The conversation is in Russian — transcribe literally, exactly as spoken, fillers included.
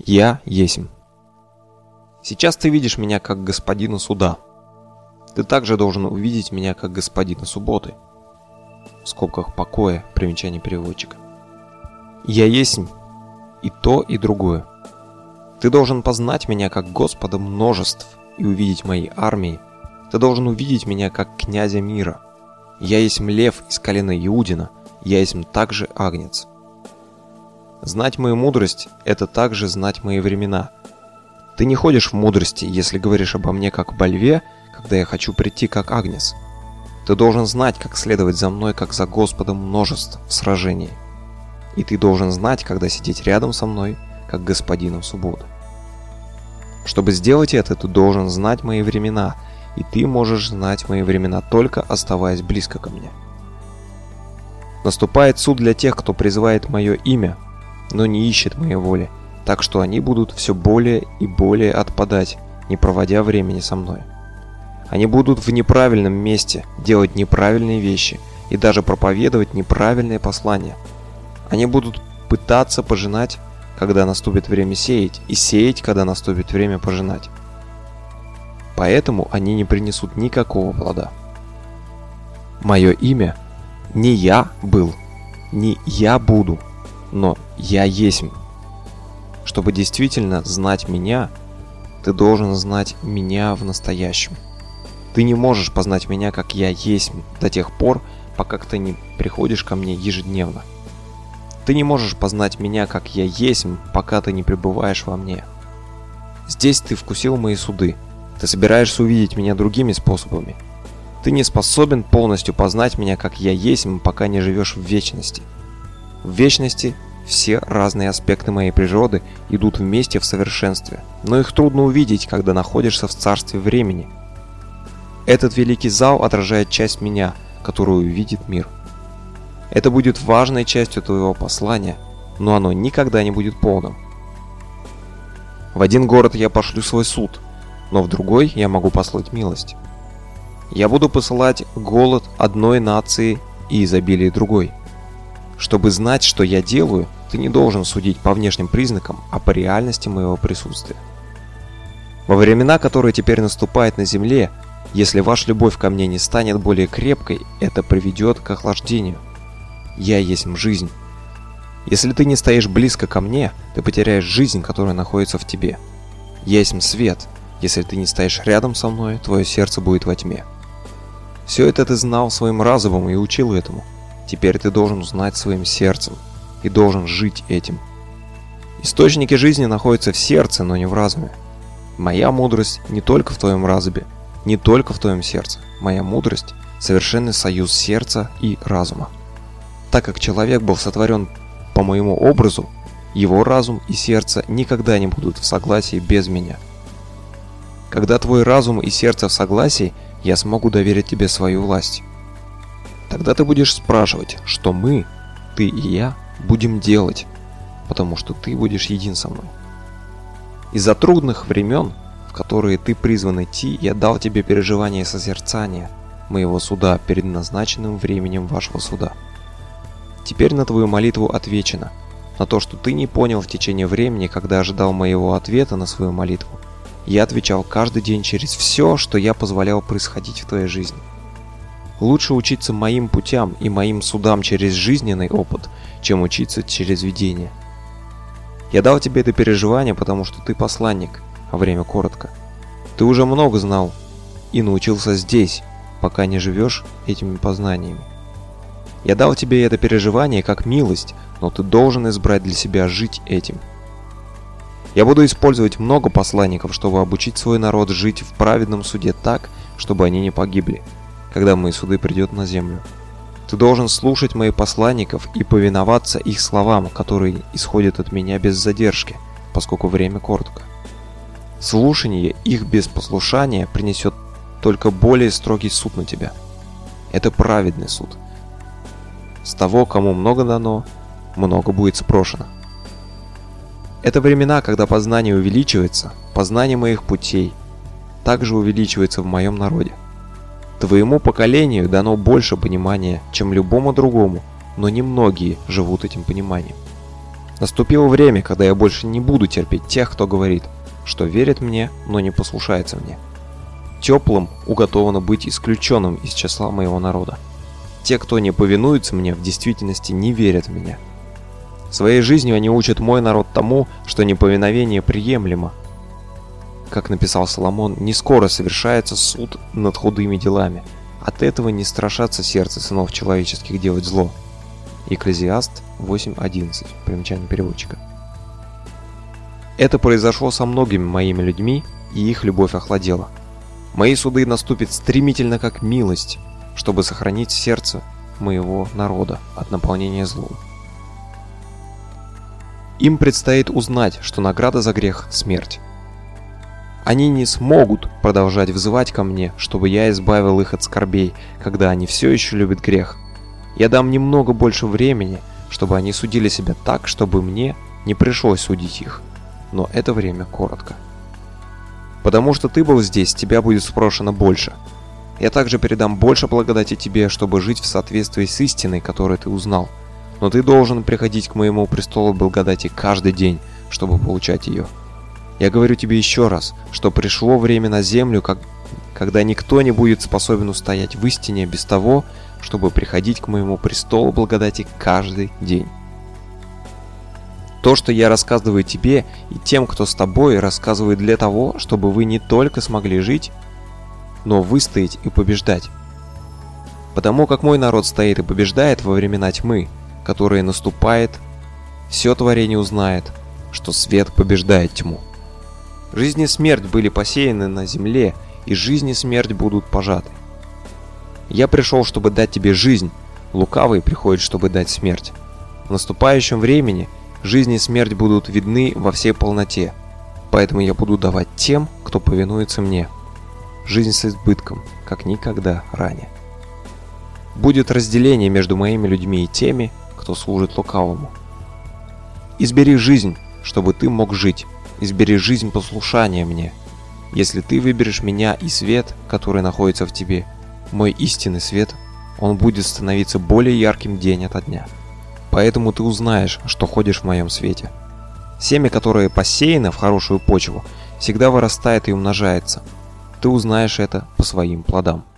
Я есмь. Сейчас ты видишь меня как господина суда. Ты также должен увидеть меня как господина субботы. В скобках покоя, примечание переводчика. Я есмь и то, и другое. Ты должен познать меня как Господа множеств и увидеть мои армии. Ты должен увидеть меня как князя мира. Я есмь лев из колена Иудина, я есмь также агнец. Знать мою мудрость – это также знать мои времена. Ты не ходишь в мудрости, если говоришь обо мне как об льве, когда я хочу прийти как агнец. Ты должен знать, как следовать за мной, как за Господом множеств в сражении. И ты должен знать, когда сидеть рядом со мной, как господином субботы. Чтобы сделать это, ты должен знать мои времена, и ты можешь знать мои времена, только оставаясь близко ко мне. Наступает суд для тех, кто призывает мое имя, но не ищет моей воли, так что они будут все более и более отпадать, не проводя времени со мной. Они будут в неправильном месте делать неправильные вещи и даже проповедовать неправильные послания. Они будут пытаться пожинать, когда наступит время сеять, и сеять, когда наступит время пожинать. Поэтому они не принесут никакого плода. Мое имя не я был, не я буду, но я есмь. Чтобы действительно знать меня, ты должен знать меня в настоящем. Ты не можешь познать меня, как я есмь, до тех пор, пока ты не приходишь ко мне ежедневно. Ты не можешь познать меня, как я есмь, пока ты не пребываешь во мне. Здесь ты вкусил мои суды. Ты собираешься увидеть меня другими способами. Ты не способен полностью познать меня, как я есмь, пока не живешь в вечности. В вечности все разные аспекты моей природы идут вместе в совершенстве, но их трудно увидеть, когда находишься в царстве времени. Этот великий зал отражает часть меня, которую видит мир. Это будет важной частью твоего послания, но оно никогда не будет полным. В один город я пошлю свой суд, но в другой я могу послать милость. Я буду посылать голод одной нации и изобилие другой. Чтобы знать, что я делаю, ты не должен судить по внешним признакам, а по реальности моего присутствия. Во времена, которые теперь наступают на земле, если ваша любовь ко мне не станет более крепкой, это приведет к охлаждению. Я есмь жизнь. Если ты не стоишь близко ко мне, ты потеряешь жизнь, которая находится в тебе. Я есмь свет. Если ты не стоишь рядом со мной, твое сердце будет во тьме. Все это ты знал своим разумом и учил этому. Теперь ты должен узнать своим сердцем и должен жить этим. Источники жизни находятся в сердце, но не в разуме. Моя мудрость не только в твоем разуме, не только в твоем сердце. Моя мудрость – совершенный союз сердца и разума. Так как человек был сотворен по моему образу, его разум и сердце никогда не будут в согласии без меня. Когда твой разум и сердце в согласии, я смогу доверить тебе свою власть. Тогда ты будешь спрашивать, что мы, ты и я, будем делать, потому что ты будешь един со мной. Из-за трудных времен, в которые ты призван идти, я дал тебе переживание и созерцание моего суда перед назначенным временем вашего суда. Теперь на твою молитву отвечено, на то, что ты не понял в течение времени, когда ожидал моего ответа на свою молитву. Я отвечал каждый день через все, что я позволял происходить в твоей жизни. Лучше учиться моим путям и моим судам через жизненный опыт, чем учиться через видение. Я дал тебе это переживание, потому что ты посланник, а время коротко. Ты уже много знал и научился здесь, пока не живешь этими познаниями. Я дал тебе это переживание как милость, но ты должен избрать для себя жить этим. Я буду использовать много посланников, чтобы обучить свой народ жить в праведном суде так, чтобы они не погибли, когда мои суды придет на землю. Ты должен слушать моих посланников и повиноваться их словам, которые исходят от меня без задержки, поскольку время коротко. Слушание их без послушания принесет только более строгий суд на тебя. Это праведный суд. С того, кому много дано, много будет спрошено. Это времена, когда познание увеличивается, познание моих путей также увеличивается в моем народе. Твоему поколению дано больше понимания, чем любому другому, но немногие живут этим пониманием. Наступило время, когда я больше не буду терпеть тех, кто говорит, что верит мне, но не послушается мне. Теплым уготовано быть исключенным из числа моего народа. Те, кто не повинуется мне, в действительности не верят в меня. Своей жизнью они учат мой народ тому, что неповиновение приемлемо. Как написал Соломон, не скоро совершается суд над худыми делами. От этого не страшатся сердце сынов человеческих делать зло. Экклезиаст восемь одиннадцать. Примечание переводчика. Это произошло со многими моими людьми, и их любовь охладела. Мои суды наступят стремительно, как милость, чтобы сохранить сердце моего народа от наполнения злом. Им предстоит узнать, что награда за грех – смерть. Они не смогут продолжать взывать ко мне, чтобы я избавил их от скорбей, когда они все еще любят грех. Я дам немного больше времени, чтобы они судили себя так, чтобы мне не пришлось судить их. Но это время коротко. Потому что ты был здесь, тебя будет спрошено больше. Я также передам больше благодати тебе, чтобы жить в соответствии с истиной, которую ты узнал. Но ты должен приходить к моему престолу благодати каждый день, чтобы получать ее. Я говорю тебе еще раз, что пришло время на землю, как, когда никто не будет способен устоять в истине без того, чтобы приходить к моему престолу благодати каждый день. То, что я рассказываю тебе и тем, кто с тобой, рассказываю для того, чтобы вы не только смогли жить, но выстоять и побеждать. Потому как мой народ стоит и побеждает во времена тьмы, которая наступает, все творение узнает, что свет побеждает тьму. Жизнь и смерть были посеяны на земле, и жизнь и смерть будут пожаты. Я пришел, чтобы дать тебе жизнь, лукавый приходит, чтобы дать смерть. В наступающем времени жизнь и смерть будут видны во всей полноте, поэтому я буду давать тем, кто повинуется мне, жизнь с избытком, как никогда ранее. Будет разделение между моими людьми и теми, кто служит лукавому. Избери жизнь, чтобы ты мог жить, избери жизнь послушания мне. Если ты выберешь меня и свет, который находится в тебе, мой истинный свет, он будет становиться более ярким день ото дня. Поэтому ты узнаешь, что ходишь в моем свете. Семя, которое посеяно в хорошую почву, всегда вырастает и умножается. Ты узнаешь это по своим плодам.